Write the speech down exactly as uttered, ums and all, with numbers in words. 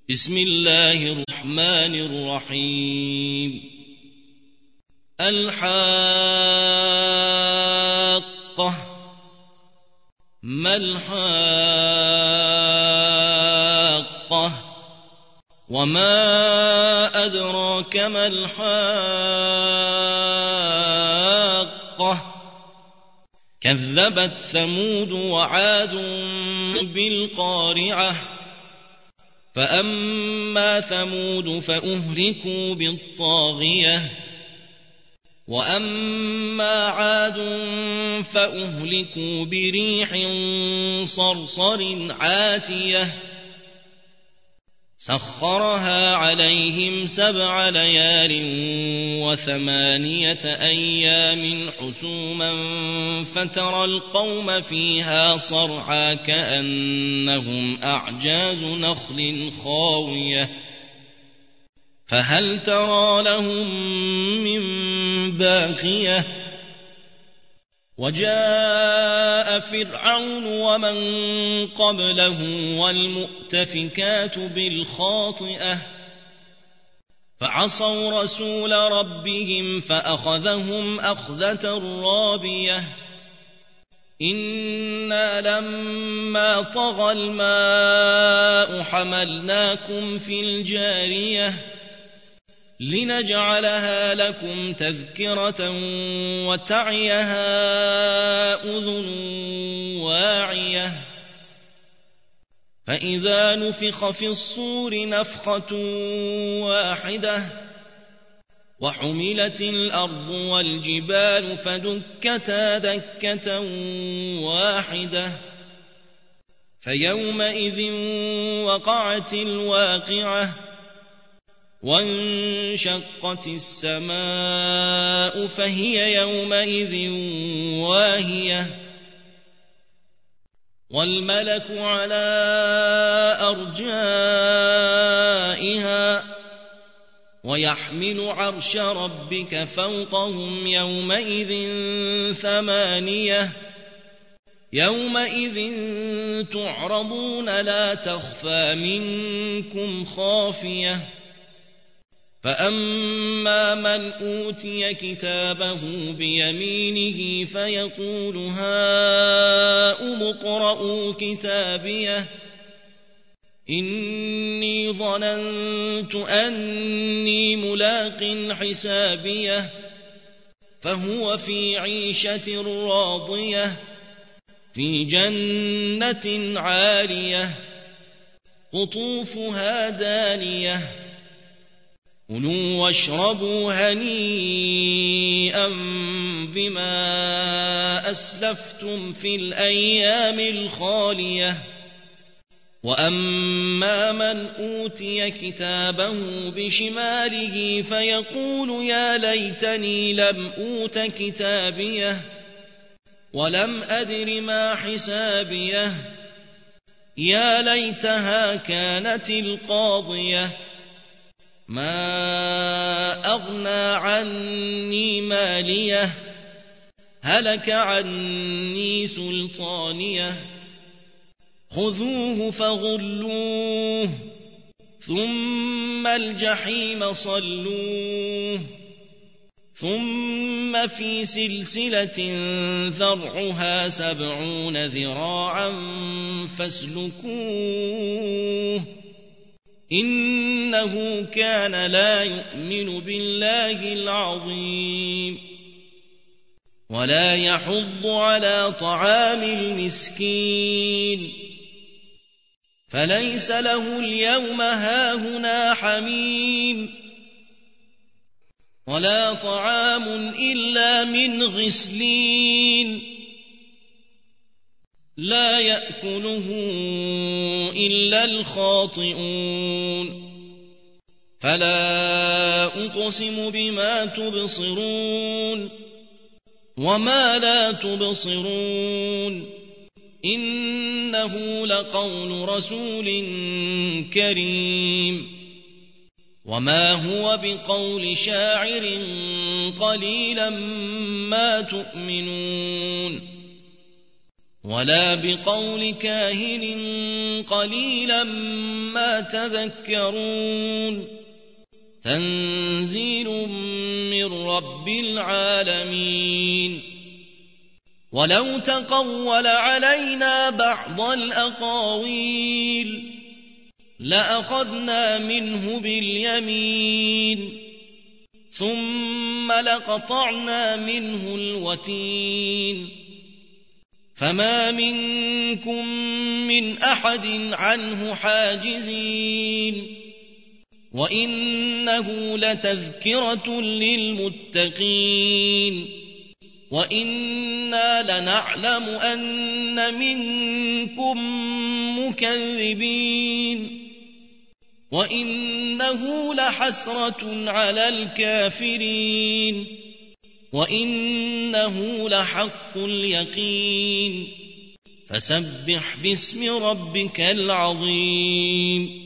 بسم الله الرحمن الرحيم الحاقة ما الحاقة وما أدراك ما الحاقة كذبت ثمود وعاد بالقارعة فأما ثمود فأهلكوا بالطاغية وأما عاد فأهلكوا بريح صرصر عاتية سخرها عليهم سبع ليال وثمانية أيام حسوما فترى القوم فيها صرعى كأنهم أعجاز نخل خاوية فهل ترى لهم من باقية وجاء فرعون ومن قبله والمؤتفكات بالخاطئة فعصوا رسول ربهم فأخذهم أخذة رابية إنا لما طغى الماء حملناكم في الجارية لنجعلها لكم تذكرة وتعيها أذن واعية فإذا نفخ في الصور نفخة واحدة وحملت الأرض والجبال فدكتا دكة واحدة فيومئذ وقعت الواقعة وانشقت السماء فهي يومئذ واهية والملك على أرجائها ويحمل عرش ربك فوقهم يومئذ ثمانية يومئذ تعرضون لا تخفى منكم خافية فأما من أوتي كتابه بيمينه فيقول هاؤم اقرءوا كتابيه إني ظننت أني ملاق حسابيه فهو في عيشة راضية في جنة عالية قطوفها دانية كلوا واشربوا هنيئا بما أسلفتم في الأيام الخالية وأما من أوتي كتابه بشماله فيقول يا ليتني لم أوت كتابيه ولم أدر ما حسابيه يا ليتها كانت القاضية ما أغنى عني ماليه هلك عني سلطانيه خذوه فغلوه ثم الجحيم صلوه ثم في سلسلة ذرعها سبعون ذراعا فاسلكوه إنه كان لا يؤمن بالله العظيم ولا يحض على طعام المسكين فليس له اليوم هاهنا حميم ولا طعام إلا من غسلين لا يأكله إلا الخاطئون فلا أقسم بما تبصرون وما لا تبصرون إنه لقول رسول كريم وما هو بقول شاعر قليلا ما تؤمنون ولا بقول كاهن قليلا ما تذكرون تنزيل من رب العالمين ولو تقول علينا بعض الأقاويل لأخذنا منه باليمين ثم لقطعنا منه الوتين فما منكم من أحد عنه حاجزين وإنه لتذكرة للمتقين وإنا لنعلم أن منكم مكذبين وإنه لحسرة على الكافرين وإنه لحق اليقين فسبح باسم ربك العظيم